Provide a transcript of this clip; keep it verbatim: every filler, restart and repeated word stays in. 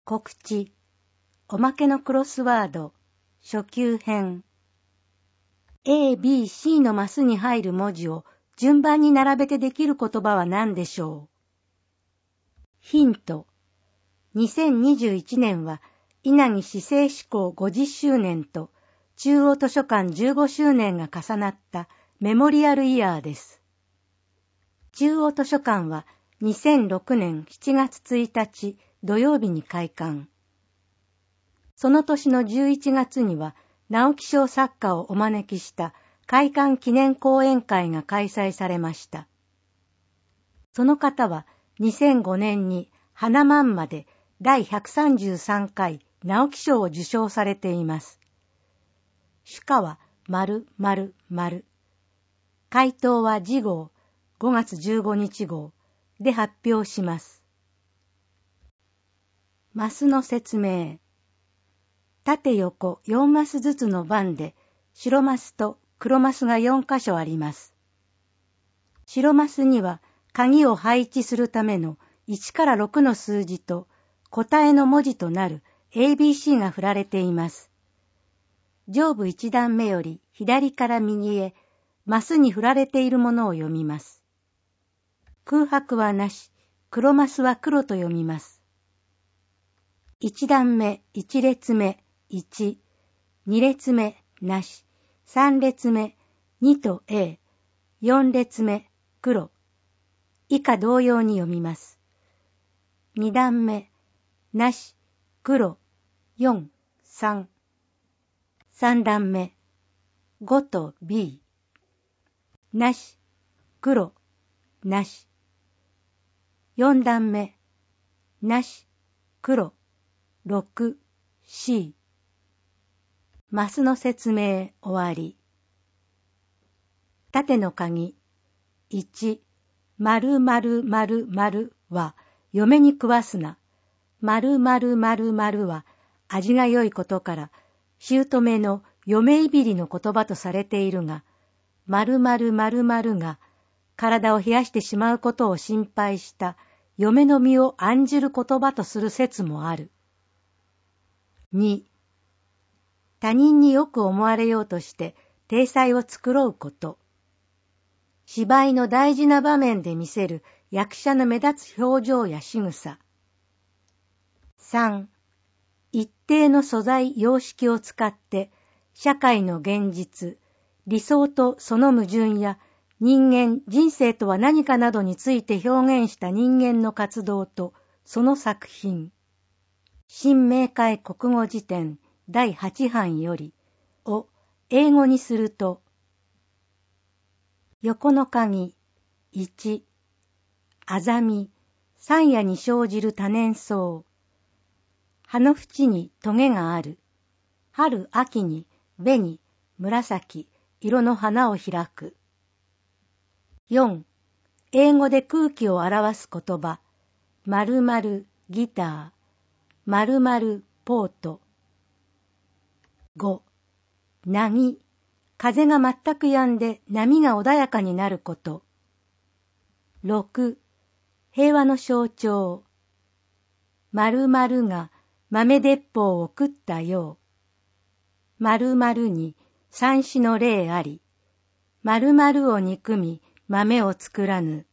告知、おまけのクロスワード、初級編。A、B、C のマスに入る文字を順番に並べてできる言葉は何でしょう？ヒント。にせんにじゅういちねんは稲城市政施行ごじゅっしゅうねんと中央図書館じゅうごしゅうねんが重なったメモリアルイヤーです。中央図書館はにせんろくねんしちがつついたち土曜日に開館。その年のじゅういちがつには直木賞作家をお招きした開館記念講演会が開催されました。その方はにせんごねんに花まんまでだいひゃくさんじゅうさんかい直木賞を受賞されています。主歌は〇〇〇。回答は次号ごがつじゅうごにち号で発表します。マスの説明。縦横よんマスずつの番で白マスと黒マスがよんかしょあります。白マスには鍵を配置するためのいちからろくの数字と答えの文字となる エービーシー が振られています。上部いち段目より左から右へマスに振られているものを読みます。空白はなし、黒マスは黒と読みます。いち段目、いち列目、いち、に列目、なし、さん列目、にと A、よん列目、黒。以下同様に読みます。に段目、なし、黒、よん、さん。さん段目、ごと B、なし、黒、なし。よん段目、なし、黒、ろく、C。マスの説明終わり。縦の鍵、いち、〇〇〇〇は嫁に食わすな。〇〇〇〇は味が良いことから姑の嫁いびりの言葉とされているが、〇〇〇〇が体を冷やしてしまうことを心配した嫁の身を案じる言葉とする説もある。に、他人によく思われようとして体裁を繕うこと。芝居の大事な場面で見せる役者の目立つ表情や仕草。さん、一定の素材様式を使って社会の現実、理想とその矛盾や人間、人生とは何かなどについて表現した人間の活動とその作品。新明解国語辞典だいはち版よりを英語にすると、横の鍵、いち、あざみ、山野に生じる多年草。葉の縁にトゲがある。春秋に紅、紫、色の花を開く。よん、英語で空気を表す言葉、〇〇ギター、〇〇ポート。ご、波、風が全く止んで波が穏やかになること。ろく、平和の象徴。〇〇が豆鉄砲を食ったよう。〇〇に三種の例あり。〇〇を憎み豆を作らぬ。